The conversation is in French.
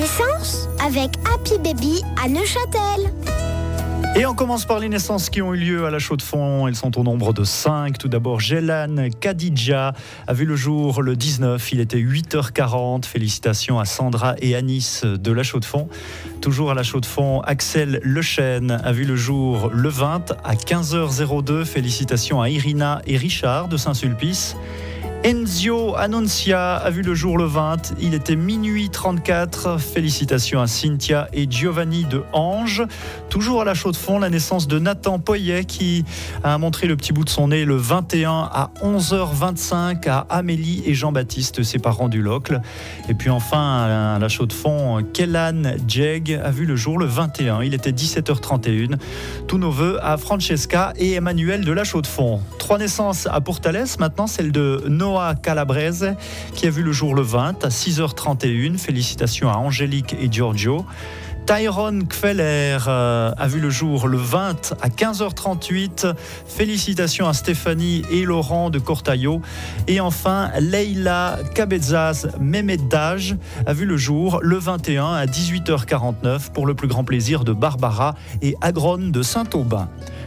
naissance avec Happy Baby à Neuchâtel. Et on commence par les naissances qui ont eu lieu à la Chaux-de-Fonds. Elles sont au nombre de 5. Tout d'abord, Jelan Khadija a vu le jour le 19. Il était 8h40. Félicitations à Sandra et Anis de la Chaux-de-Fonds. Toujours à la Chaux-de-Fonds, Axel Lechêne a vu le jour le 20 à 15h02. Félicitations à Irina et Richard de Saint-Sulpice. Enzio Annoncia a vu le jour le 20, il était minuit 34. Félicitations à Cynthia et Giovanni de Ange. Toujours à la Chaux-de-Fonds, la naissance de Nathan Poyet qui a montré le petit bout de son nez le 21 à 11h25 à Amélie et Jean-Baptiste, ses parents du Locle. Et puis enfin, à la Chaux-de-Fonds, Kellan Jeg a vu le jour le 21, il était 17h31. Tous nos vœux à Francesca et Emmanuel de la Chaux-de-Fonds. 3 naissances à Pourtalès, maintenant celle de Noah Calabrese qui a vu le jour le 20 à 6h31. Félicitations à Angélique et Giorgio. Tyrone Kveller a vu le jour le 20 à 15h38. Félicitations à Stéphanie et Laurent de Cortaillot. Et enfin, Leila Cabezaz Mehmeddaj a vu le jour le 21 à 18h49 pour le plus grand plaisir de Barbara et Agron de Saint-Aubin.